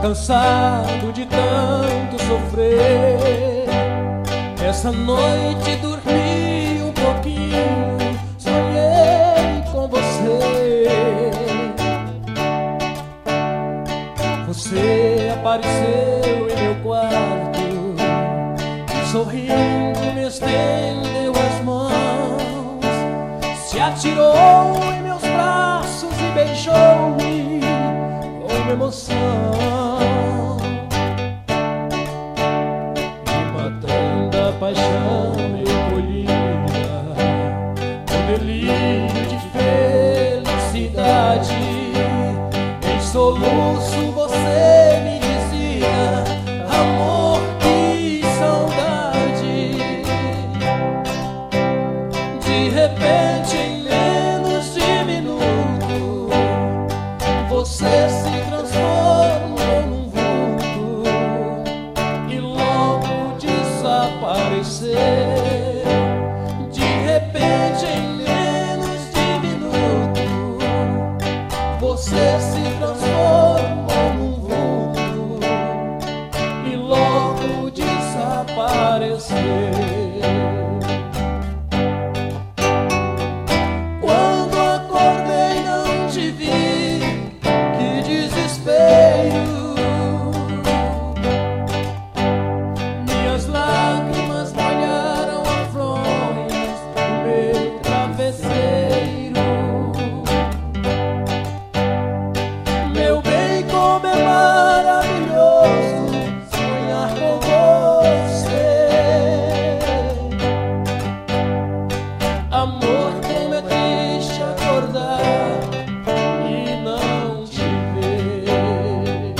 cansado de tanto sofrer. Essa noite dormi um pouquinho, sonhei com você. Você apareceu em meu quarto, sorrindo me estendeu as mãos, se atirou em meus braços e beijou-me com emoção. E matando a paixão recolhida, com delírio de felicidade, em soluço você me dizia: amor, que saudade. De repente, em menos de minuto, você se transformou num vulto e logo desapareceu. De repente, em menos de minuto, você se transformou num vulto e logo desapareceu. Quando acordei não te vi, que desespero. Minhas lágrimas molharam a fronhas do meu travesseiro. Meu bem, como é maravilhoso sonhar com você. Amor, como é triste acordar e não te ver.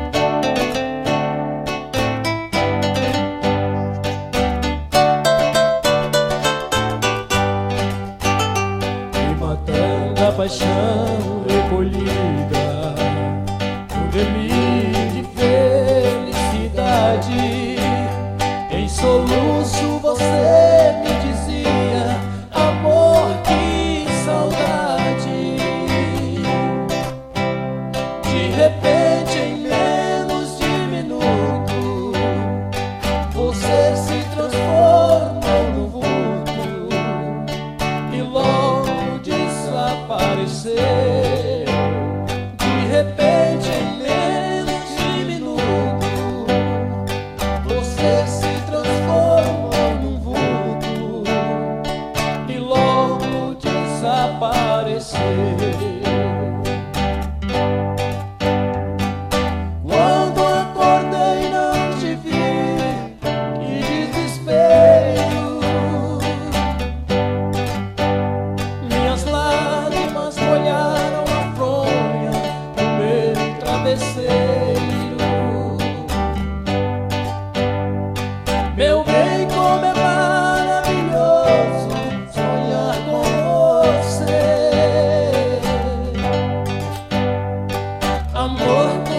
E matando a paixão recolhida, com delírio de felicidade, em soluço você me dizia: amor, que saudade. De repente, em menos de minuto, você se transformou num vulto e logo desapareceu. De repente, em menos de minuto, você se transformou num vulto e logo desapareceu. Quando acordei não te vi, que desespero. Minhas lágrimas molharam a fronha do meu travesseiro. Meu bem, como é maravilhoso sonhar com você. Amor,